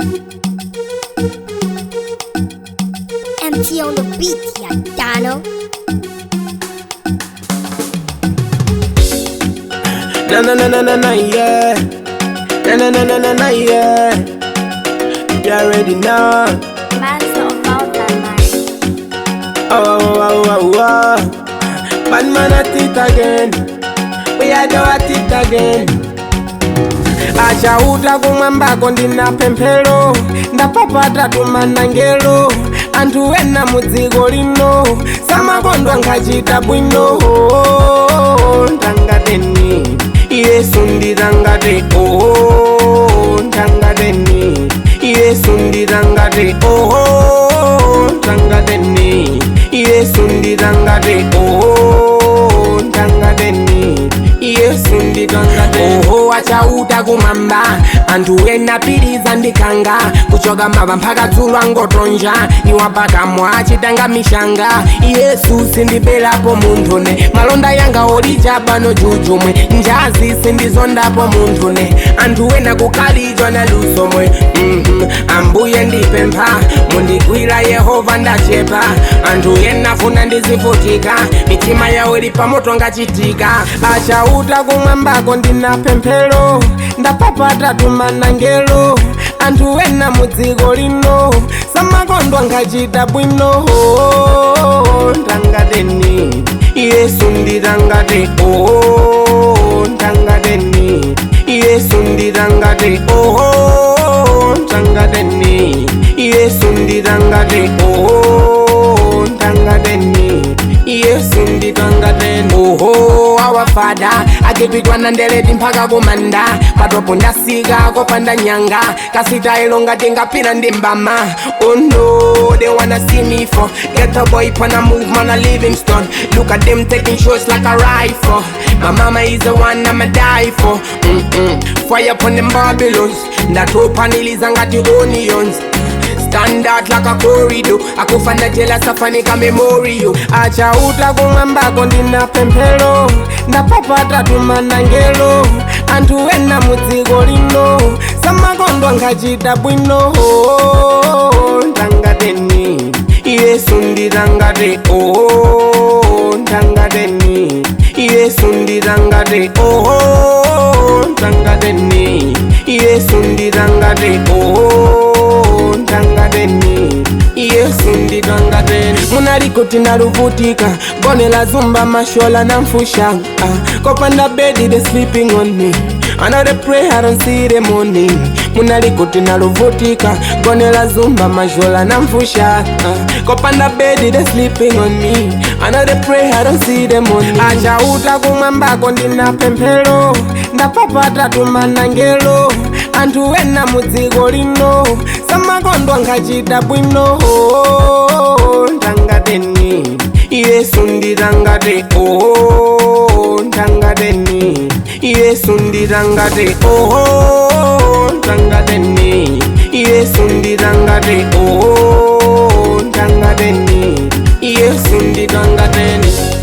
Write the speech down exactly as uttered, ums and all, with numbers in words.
M T on the beat, yeah, Dano. Na na na na na na yeah. Na na na na na na yeah. You already know. Master of mountain man. Oh oh oh oh oh. Bad man at it again. We are do at it again. Acha uta kumamba kondina pempero. Ndapapata tumanangelo. Antu ena mudzigo lino. Sama kondwa nkachita bwino. Ndangadeni Yesu ndirangade oh ndangadeni Yesu ndirangade oh ndangadeni Yesu ndirangade oh ndangadeni Yesu ndirangade oh acha uta kumamba antu ena piriza ndikanga kuchoka mava mpaka dzulwa ngotonja iwapaka mwachitanga mishanga Yesu sindipelapo munthune malonda yanga olijabano jujumwe njazi sindizondapo munthune antu ena kukalijwa na lusomwe mm -hmm. Ambuye ndipempha mundigwira Yehova ndachepa antu ena funa ndizivutika mitima yawo ili pamoto ngachitika acha uta kumwambako ndina pemphero ndapapata tumanangelo antu ena mudzigo lino samakondwa nkachita bwino ndangadeni Yesu ndirangade oh ndangadeni Yesu ndirangade oh ndangadeni Yesu ndirangade oh ndangadeni Yesu ndirangade oh our Father akipitwa na ndeleti mpaka kumanda patopo ndasiga kopanda nyanga kasita ilonga tingapina ndimbama oh no they wanna see me for get a boy pana move man a Livingstone look at them taking shots like a rifle my mama is the one I'ma die for mm -mm. Fire upon them Babylons that open niliza ngati onions stand out like a corridor akufana jela safani ka memorial acha uta kumwambako ndina pemphero ndapapata tumanangelo antu ena mudzigo lino samakondwa nkachita bwino ndangadeni Yesu ndirangade oh ndangadeni Yesu ndirangade oh ndangadeni Yesu ndirangade oh ndangadeni Yesu ndirangade munalikuti naluvutika gone la zumba mashola na mfusha uh, kopanda bedi they sleeping on me I know they pray I don't see the morning munalikuti naluvutika gone la zumba mashola na mfusha uh, kopanda bedi they sleeping on me I know they pray I don't see the morning acha uta kumwambako ndina pemphero ndapapata tumanangelo antu ena mudzigo lino samakondwa nkachita bwino ndangadeni Yesu ndirangade oh ndangadeni Yesu ndirangade oh ndangadeni Yesu ndirangade oh ndangadeni Yesu ndirangade